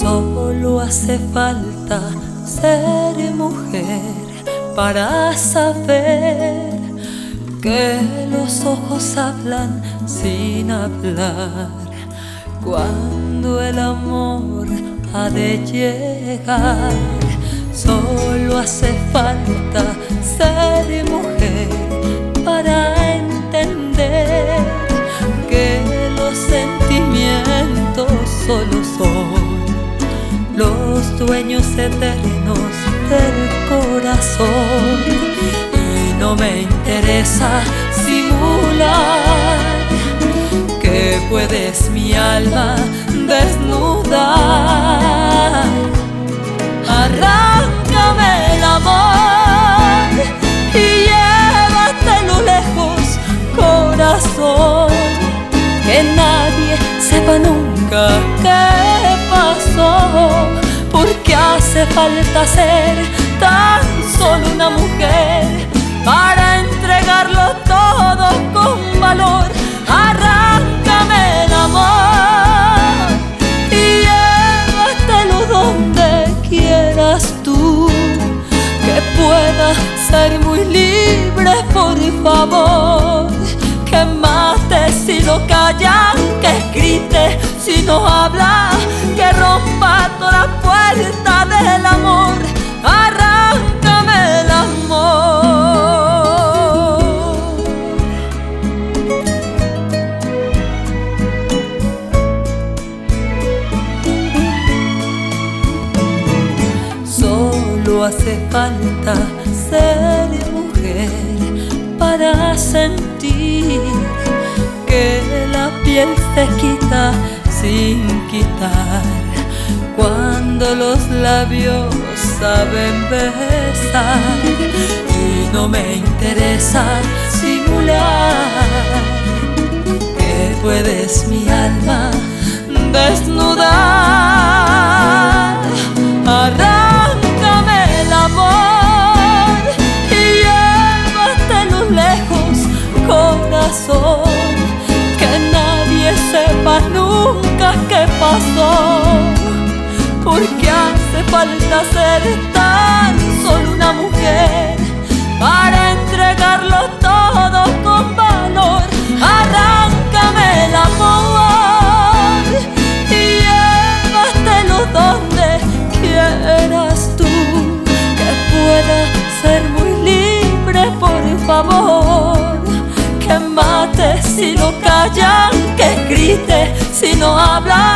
Solo hace falta ser mujer para saber que los ojos hablan sin hablar, cuando el amor ha de llegar. Solo hace falta ser mujer para entender que los sentimientos solo son los dueños eternos del corazón. Y no me interesa simular que puedes mi alma desnudar. Arráncame el amor y llévatelo lejos, corazón, que nadie sepa nunca qué pasó, porque hace falta ser tan solo una mujer para entregarlo todo con valor. Arráncame el amor y llévatelo donde quieras tú, que pueda ser muy libre, por favor. Que mate si lo callan, que grite si no habla, que rompa toda puerta del amor. Arráncame el amor. Solo hace falta ser mujer para sentir que la piel se quita sin quitar, cuando los labios saben besar. Y no me interesa simular que puedes mi alma desnudar. Arráncame el amor y llévatelo lejos, corazón, que nadie sepa nunca qué pasó, porque hace falta ser tan solo una mujer para entregarlo todo con valor. Arráncame el amor y llévatelo donde quieras tú, que pueda ser muy libre, por favor. Que mate si lo callan, que grite si no habla,